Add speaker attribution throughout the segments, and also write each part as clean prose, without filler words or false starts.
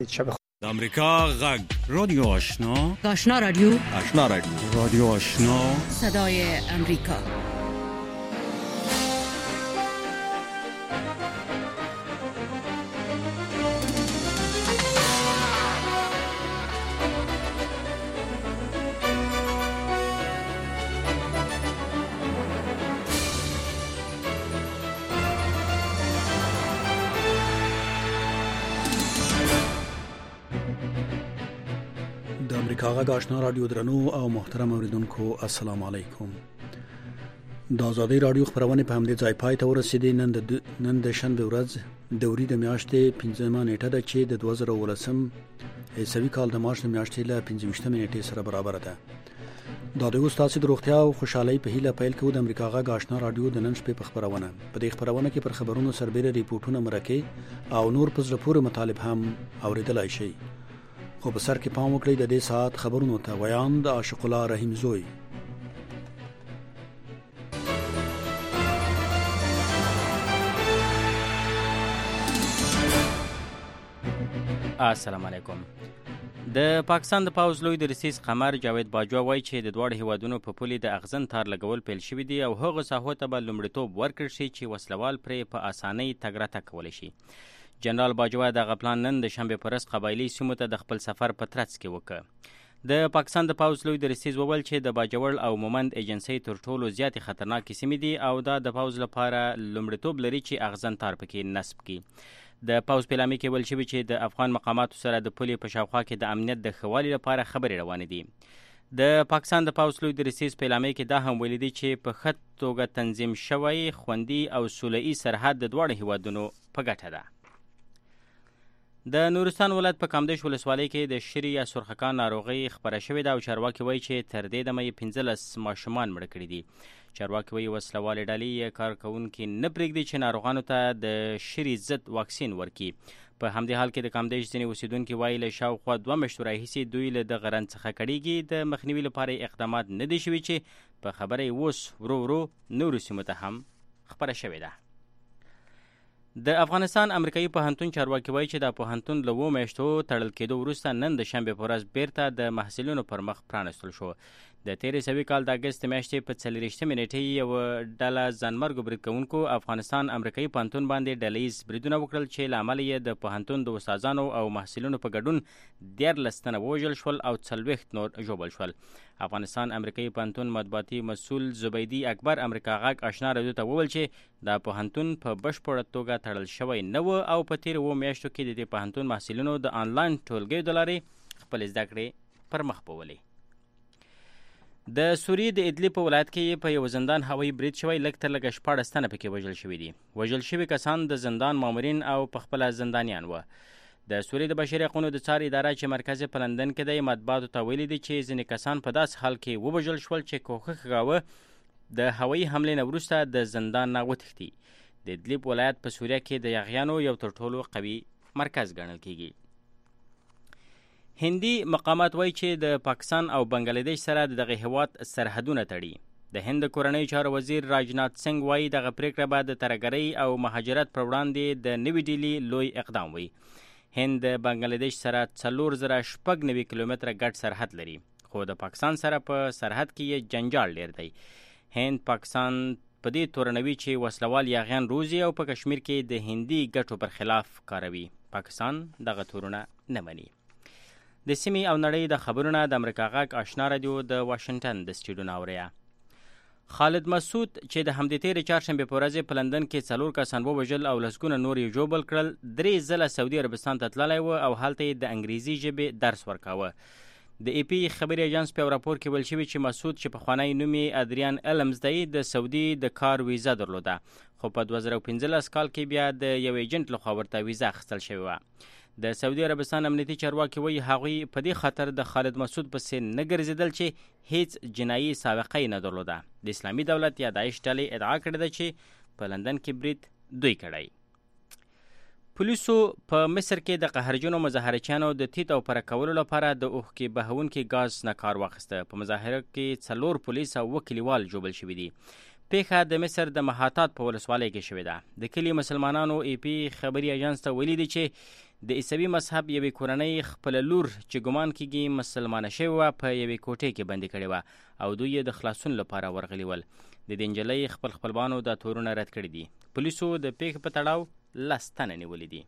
Speaker 1: د امریکا غږ رادیو آشنا،
Speaker 2: آشنا رادیو،
Speaker 1: آشنا رادیو، رادیو آشنا،
Speaker 2: صدای امریکا.
Speaker 3: د امریکا غږ آشنا رادیو درنو او محترم اوریدونکو السلام علیکم. د ازادي رادیو خبرونه په همدې ځای پای ته ورسېدې. نن د شنبه ورځ د وري د میاشتې 15 نیټه ده چې د 2018 عیسوي کال د مارچ میاشتې له 15 نیټې سره برابر ده. دا د اوس د روغتیا او خوشحالي په هیله پیل کوو د امریکا غږ آشنا رادیو د نن شپې په خبرونه. په دې خبرونه کې پر خبرونو سربېره ریپورتونه مرکه او نور په زړه پورې مطالب هم اوریدلای شي. خو په سر کې پام وکړئ د دې ساعت خبرونو ته. ویاند عاشق الله رحیم زوی.
Speaker 4: السلام علیکم. د پاکستان د پاوز لوی د رئیس قمر جاوید باجوا وایي چې د دوه هیوادونو په پولي د اغزن تار لګول پیل شوی دی او هغه ساحو ته به لومړیتوب ورکړل شي چې وسلوال پرې په اسانۍ تګ راتګ کولی شي. جنرال باجوا دغه پلان نن د شنبه پرست قبایلی سیمو ته د خپل سفر په ترڅ کې وکړ. د پاکستان د پاوز لوی د رئیس وویل چې د باجوړ او مومند ایجنسی تر ټولو زیاتې خطرناکې سیمې دي او دا د پاوز لپاره لومړیتوب لري چې اغزن تار پکې نصب کړي. د پاوز په اعلامیه کې ویل شوي چې د افغان مقاماتو سره د پولې په شاوخوا کې د امنیت د ښه والي لپاره خبرې روانې دي. د پاکستان د پاوز لوی د رئیس په اعلامیه کې دا هم ویلي دي چې په ښه توګه تنظیم شوی خوندي او سوله ییز سرحد د دواړو هیوادونو په ګټه ده. د نورستان ولایت په کامدیش ولسوالۍ کې د شری یا سرخکان ناروغي خپره شوې ده او چارواکي وایي چې تر دې دمه یې 15 ماشومان مړه کړي دي. چارواکي وایي وسلوالې ډلې کارکوونکي نه پرېږدي چې ناروغانو ته د شری ضد واکسین ورکړي. په همدې حال کې د کامدیش ځینې اوسیدونکي وایي له شاوخوا 2 میاشتو راهیسې دوی له دغه رنځ څخه کړېږي. د مخنیوي لپاره اقدامات نه دي شوي چې په خبره یې اوس ورو ورو نورو سیمو ته هم خپره شوې ده. د افغانستان امریکایي پوهنتون چارواکي وایي چې د پوهنتون له 2 میاشتو تړل کېدو وروسته نن د شنبې په ورځ بیرته د محصلینو پر مخ پرانستل شو. د تېرې سوي کال د اګست میاشتې په 40 نیټې یوه ډله ځانمرګو برید کوونکو افغانستان امریکایي پوهنتون باندې ډله ییز بریدونه وکړل چې له امله یې د پوهنتون د استادانو او محصلینو په ګډون 14 تنه ووژل شول او 40 نور ژوبل شول. افغانستان امریکایي پوهنتون مطبوعاتي مسؤل زبیدي اکبر امریکا غږ آشنا رادیو ته وویل چې دا پوهنتون په بشپړه توګه تړل شوی نه و او په تېرو 2 میاشتو کې د دې پوهنتون محصلینو د آنلاین ټولګیو د لارې خپل زده کړې پر مخ بیولې. د سوریې د ادلیب په ولایت کې په یو زندان هوایي برید شوی. لږ تر لږه 14 تنه پکې وژل شوي دي. وژل شوي کسان د زندان مامورین او پخپله زندانیان وه. د سوریې د بشري حقونو د څار اداره چې مرکز په لندن کې دی مطبوعاتو ته ویلي دي چې ځینې کسان په داسې حال کې ووژل شول چې کوښښ کاوه د هوایي حملې نه وروسته د زندان نه وتښتي. د ادلیب ولایت په سوریه کې د یاغیانو یو تر ټولو قوي مرکز ګڼل کیږي. هندي مقامات وایي چې د پاکستان او بنگلادیش سره دغه هیواد سرحدونه تړي. د هند کورنۍ چارو وزیر راجنات سنگ وایي دغه پریکړه به د ترهګرۍ او مهاجرت پر وړاندې د نوې ډیلي لوی اقدام وي. هند د بنگلادیش سره 4096 کیلومتره ګډ سرحد لري خو د پاکستان سره په سرحد کې یې جنجال ډیر دی. هند پاکستان په دې تورنوي چې وسلوال یاغیان روزي او په کشمیر کې د هندي ګټو پر خلاف کاروي. پاکستان دغه تورونه نه مني. د سیمې او نړۍ د خبرونه د امریکا غږ آشنا رادیو د واشنگټن د سټوډیو نه اورئ. خالد مسعود چې د همدې تېرې چهارشنبې په ورځ په لندن کې 4 کسان ووژل او لسګونه نور یې ژوبل کړل. 3 ځله سعودي عربستان ته تللی و او هلته یې د انګریزي ژبې درس ورکاوه. د ای پی خبري ایجنس په راپور کې ویل شوی چې مسعود چې په خوانی نوم یې ادریان المز دی د سعودي د کار ویزا درلوده خو په 2015 کال کې بیا د یو ایجنټ لخوا ورته ویزا اخیستل شوې وه. د سعودي عربستان امنیتي چارواکي وایي هغوی په دې خاطر د خالد مسعود پسې نه ګرځېدل چې هیڅ جنایي سابقه یې نه درلوده. د اسلامي دولت یا داعش ډلې ادعا کړې ده چې په لندن کې برید دوی کړی. پولیسو په مصر کې د قهرجنو مظاهرچیانو د تیت او پره کولو لپاره د اوښکې بهونکي ګاز نه کار واخیسته. په مظاهره کې 4 پولیس او 2 کلیوال ژوبل شوي دي. پیښه د مصر د محاتات په ولسوالۍ کې شوې ده. د کلي مسلمانانو ای پی خبري اژانس ته ویلي دي چې د عیسوي مذهب یوې کورنۍ خپله لور چې ګمان کېږي مسلمانه شوې وه په یوې کوټې کې بندي کړې وه او دوی یې د خلاصون لپاره ورغلي ول. د دې نجلۍ خپل خپلوانو دا تورونه رد کړي دي. پولیسو د پیښې په تړاو 10 تنه نیولي دي.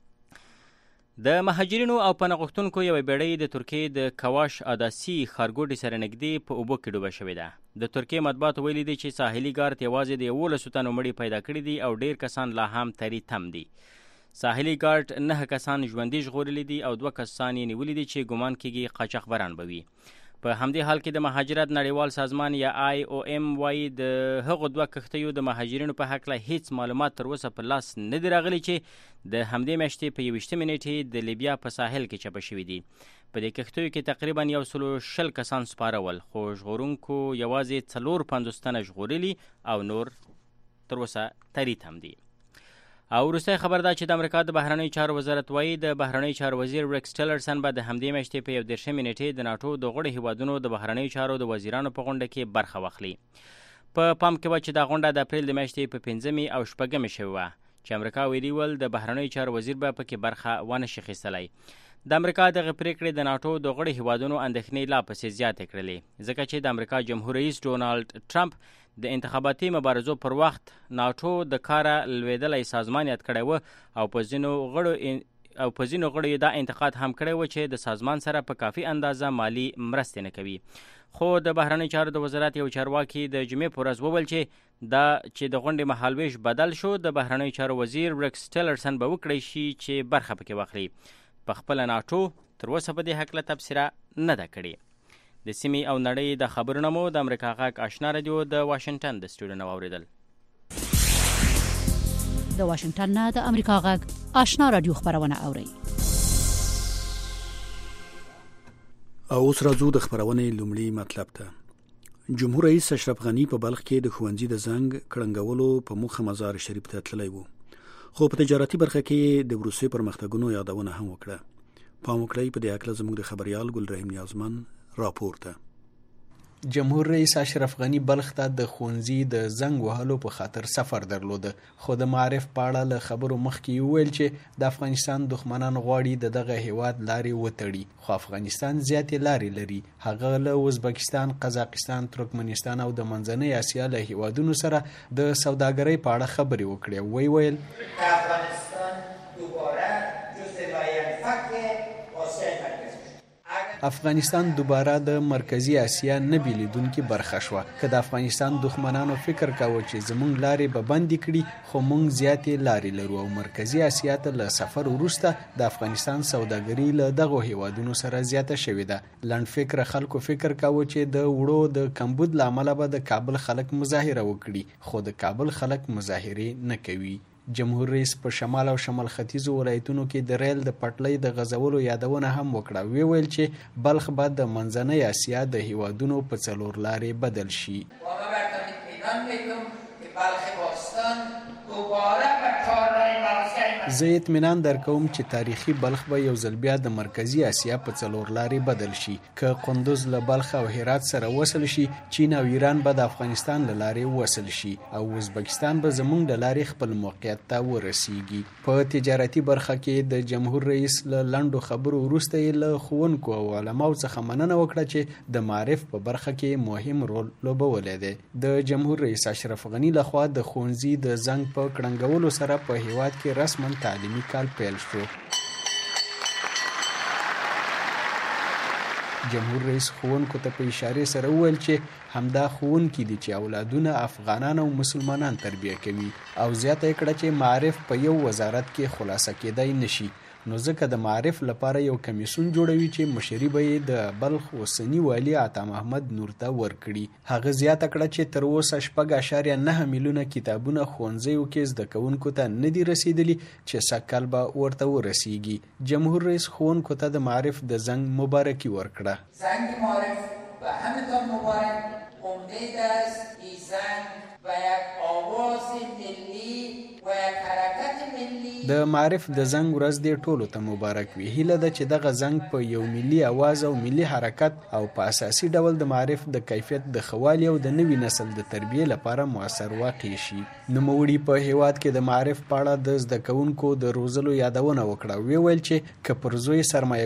Speaker 4: د مهاجرینو او پناه غوښتونکو یوه بیړۍ د ترکیې د کواش اداسي ښارګوټي سره نږدې په اوبو کې ډوبه شوې ده. د ترکیې مطبوعاتو ویلي دي چې ساحلي ګارد یوازې د 11 تنو مړي پیدا کړي دي او ډیر کسان لا هم تری تم دي. ساحلي ګارد 9 کسان ژوندي ژغورلي دي او 2 کسان یې نیولي دي چې ګمان کېږي قاچاقبران به وي. په همدې حال کې د مهاجرت نړیوال سازمان یا IOM وایي د هغو 2 کښتیو د مهاجرینو په هکله هیڅ معلومات تر اوسه په لاس نه دي راغلي چې د همدې میاشتې په 21 نیټې د لیبیا په ساحل کې چپه شوي دي. په دې کښتیو کې تقریبا 120 کسان سپارول خو ژغورونکو یوازې 450 تنه ژغورلي او نور تر اوسه تری تم دي. او وروستی خبر دا چې د امریکا د بهرنیو چارو وزارت وایي د بهرنیو چارو وزیر ریکس ټیلرسن به د همدې میاشتې په 21 نیټې د ناټو د غړو هیوادونو د بهرنیو چارو د وزیرانو په غونډه کې برخه واخلي. په پام کې وه چې دا غونډه د اپریل د میاشتې په 5 او 6 شوې وه چې امریکا ویلي ول د بهرنیو چارو وزیر به پکې برخه ونه شي اخیستلی. د امریکا دغه پریکړې د ناټو د غړو هیوادونو اندېښنې لا پسې زیاتې کړلې ځکه چې د امریکا جمهور رئیس ډونالډ ټرمپ د انتخاباتي مبارزو پر وخت ناټو د کاره لوېدلی سازمان یاد کړی و او په ځینو غړو یې دا انتقاد هم کړی و چې د سازمان سره په کافي اندازه مالی مرستې نه کوي. خو د بهرنیو چارو د وزارت یو چارواکي د جمعې په ورځ وویل چې دا چې د غونډې مهالویش بدل شو د بهرنیو چارو وزیر ریکس ټیلرسن به وکړی شي چې برخه پکې واخلي. په خپله ناټو تر اوسه په دې هکله تبصره نه ده کړې. د سیمې او نړۍ د خبرونه مو د امریکا غږ آشنا رادیو د واشنگټن د سټوډیو نه واورېدل.
Speaker 2: د واشنگټن نه د امریکا غږ آشنا رادیو خبرونه اوري.
Speaker 3: او اوس راځو د خبرونې لومړی مطلب ته. جمهور رئیس اشرف غنی په بلخ کې د ښوونځي د زنګ کړنګولو په موخه مزار شریف ته تللی و خو په تجارتي برخه کې د وروستي پرمختګونو یادونه هم وکړه. پام وکړئ په دې اړه زموږ د خبريال ګل رحیم نیازمن راپورته.
Speaker 5: جمهور رئیس اشرف غنی بلخ ته د ښوونځي د زنګ وهلو په خاطر سفر درلوده خو د معارف په اړه له خبرو مخکې ویل چې د افغانستان دښمنان غواړي د دغه هیواد لارې وتړي خو افغانستان زیاتې لارې لري. هغه له ازبکستان، قزاقستان، ترکمنستان او د منځنۍ اسیا له هیوادونو سره د سوداګرۍ په اړه خبرې وکړې. ویل افغانستان دوباره د مرکزی اسیا نه بیلیدونکې برخه شوه. که د افغانستان دښمنانو فکر کاوه چې زموږ لارې به بندې کړي خو موږ زیاتې لارې لرو او مرکزی اسیا ته له سفر وروسته د افغانستان سوداګري له دغو هیوادونو سره زیاته شوې ده. لنډ فکر خلکو فکر کاوه چې د وړو د کمبود له امله به د کابل خلک مظاهره وکړي خو د کابل خلک مظاهرې نه کوي. جمهور رئیس په شمال او شمال ختیځو ولایتونو کې د ریل د پټلۍ د غځولو یادونه هم وکړه. ویل چې بلخ به د منځنۍ اسیا د هیوادونو په 4 لارې بدل شي. زه اطمینان درکوم چې تاریخي بلخ به یو ځل بیا د مرکزی اسیا په 4 لارې بدل شي. که قندوز له بلخ او هرات سره وصل شي چین او ایران به د افغانستان له لارې وصل شي او ازبکستان به زموږ د لارې خپل موقعیت ته ورسیږي. په تجارتي برخه کې د جمهور رئیس له لنډو خبرو وروسته یې له ښوونکو او علماو څخه مننه وکړه چې د معارف په برخه کې مهم رول لوبولی دی. د جمهور رئیس اشرف غنی لخوا د ښوونځي د زنګ په کړنګولو سره په هیواد کې رسما تعلیمي کال پیل شو. جمهور رئیس ښوونکو ته په اشاره سره وویل چې همدا ښوونکي دي چې اولادونه افغانان او مسلمانان تربیه کوي او زیاته کړه چې معارف په یو وزارت کې خلاصه کېدای نشي نو ځکه د معارف لپاره یو کمیسون جوړوي چې مشري به یې د بلخ اوسني والي عطا محمد نور ته ورکړي. هغه زیاته کړه چې تر اوسه 4.9 میلیونه کتابونه ښوونځیو کې زده کوونکو ته نه دي رسیدلي چې سږکال به ورته ورسیږي. جمهور رئیس ښوونکو ته د معارف د زنګ مبارکي ورکړه.
Speaker 6: زنگ معارف به همتان مبارک. امید است این زنگ و یک آواز ملی و
Speaker 5: د معرف د زنګ ورځ دې ټولو ته مبارک وي. هیله ده چې دغه زنګ په یو ملي اواز او ملي حرکت او په اساسي ډول د معرف د کیفیت د خوالي او د نوي نسل د تربیې لپاره موثر واقع شي. نوموړي په هیواد کې د معرف په اړه د زده کوونکو د روزلو یادونه وکړه. ویل چې که پر زوی سرمایه